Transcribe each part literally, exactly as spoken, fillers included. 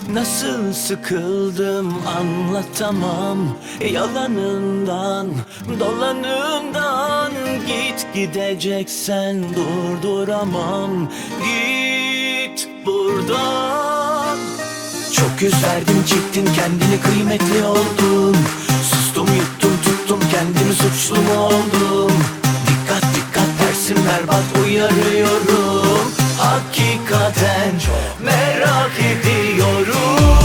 Nasıl sıkıldım anlatamam, yalanından, dolanından. Git gideceksen durduramam, git buradan. Çok yüz verdin, çektin kendini, kıymetli oldun. Sustum, yuttum, tuttum kendimi, suçlu mu oldum? Dikkat dikkat, dersim berbat, uyarıyorum. Hakikaten merak ediyorum.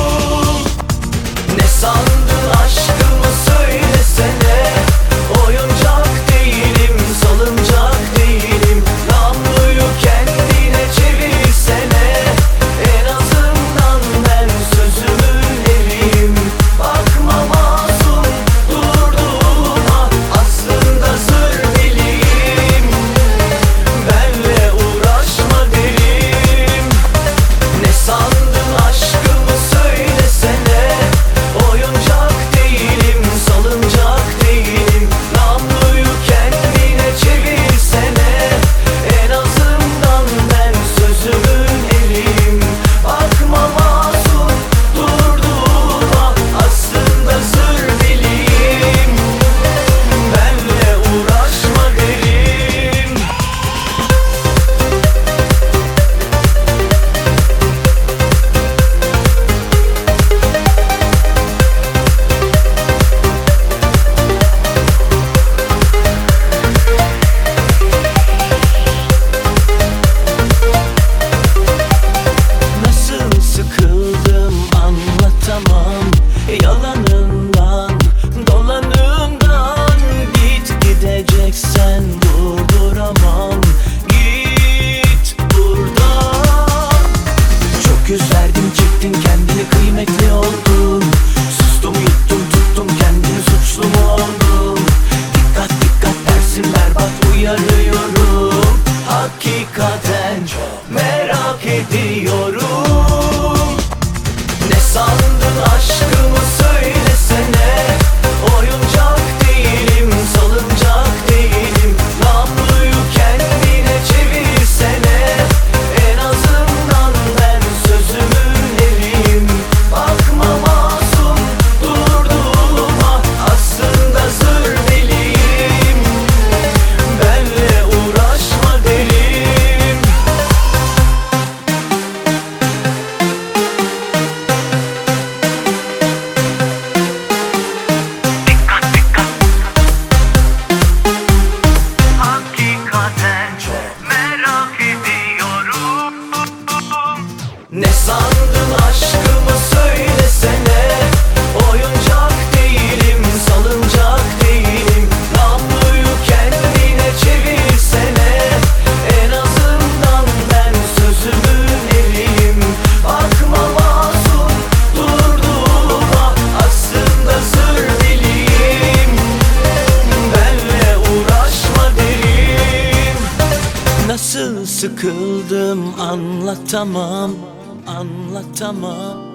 Ne sandın aşkımı söylesene. Oyuncak değilim, salıncak değilim. Namluyu kendine çevirsene. En azından ben sözümün eriyim. Bakma masum durduğuma, aslında sır deliyim. Benle uğraşma derim. Ne sandın aşkımı söylesene. Oyuncak değilim, salıncak değilim. Namluyu kendine çevirsene. En azından ben sözümün eriyim. Bakma masum durduğuma, aslında sır deliyim. Benle uğraşma derim. Nasıl sıkıldım anlatamam, yalanından, dolanından. Git gideceksen durduramam, git buradan. Çok yüz verdin, çektin kendini, kıymetli oldun. Sustum, yuttum, tuttum kendimi, suçlu mu oldum? Dikkat dikkat, dersim berbat, uyarıyorum. Hakikaten merak ediyorum. Ne sandın aşkımı söylesene. Oyuncak değilim, salıncak değilim. Namluyu kendine çevirsene. En azından ben sözümün eriyim. Bakma masum durduğuma, aslında sır deliyim. Benle uğraşma derim. Hakikaten merak ediyorum. Ne sandın aşkımı söylesene. Oyuncak değilim, salıncak değilim. Namluyu kendine çevirsene. En azından ben sözümün eriyim. Bakma masum durduğuma, aslında sır deliyim. Benle uğraşma derim. Nasıl sıkıldım anlatamam, anlatamam.